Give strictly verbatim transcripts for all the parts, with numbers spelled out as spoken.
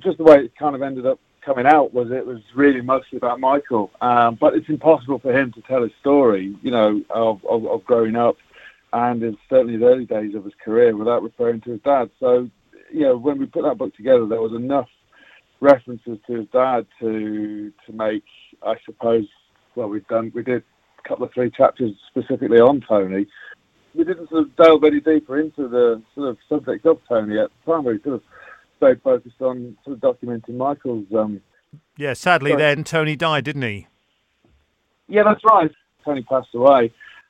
just the way it kind of ended up coming out was it was really mostly about Michael. Um, but it's impossible for him to tell his story, you know, of, of, of growing up and in certainly the early days of his career without referring to his dad. So, you know, when we put that book together, there was enough references to his dad to to make, I suppose, well, we've done, we did a couple of three chapters specifically on Tony. We didn't sort of delve any deeper into the sort of subject of Tony at the time. We sort of stayed focused on sort of documenting Michael's. Um, yeah, sadly sorry. then Tony died, didn't he? Yeah, that's right. Tony passed away.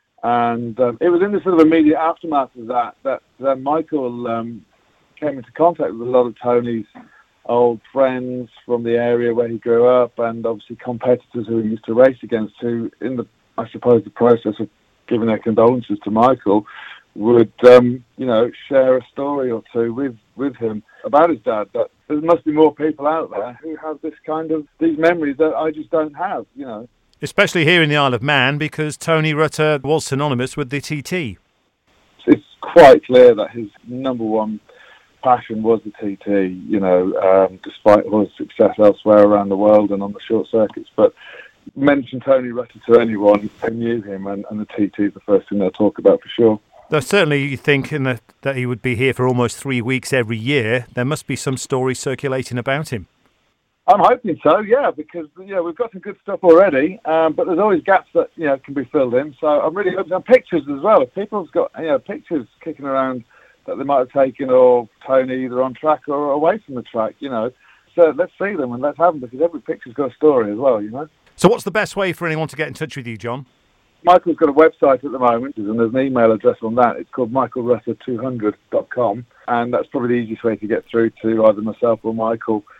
And um, it was in the sort of immediate aftermath of that that, that Michael um, came into contact with a lot of Tony's old friends from the area where he grew up, and obviously competitors who he used to race against, who, in the, I suppose, the process of giving their condolences to Michael, would, um, you know, share a story or two with, with him about his dad. That there must be more people out there who have this kind of, these memories that I just don't have, you know. Especially here in the Isle of Man, because Tony Rutter was synonymous with the T T. It's quite clear that his number one passion was the T T, you know, um, despite all his success elsewhere around the world and on the short circuits. But mention Tony Rutter to anyone who knew him, and, and the T T is the first thing they'll talk about for sure. Though certainly you think in the, that he would be here for almost three weeks every year, there must be some stories circulating about him. I'm hoping so, yeah, because, you know, we've got some good stuff already, um, but there's always gaps that, you know, can be filled in. So I'm really hoping, and pictures as well. If people's got, you know, pictures kicking around that they might have taken, or Tony either on track or away from the track, you know, so let's see them and let's have them, because every picture's got a story as well, you know. So what's the best way for anyone to get in touch with you, John? Michael's got a website at the moment, and there's an email address on that. It's called michael rutter two hundred dot com, and that's probably the easiest way to get through to either myself or Michael.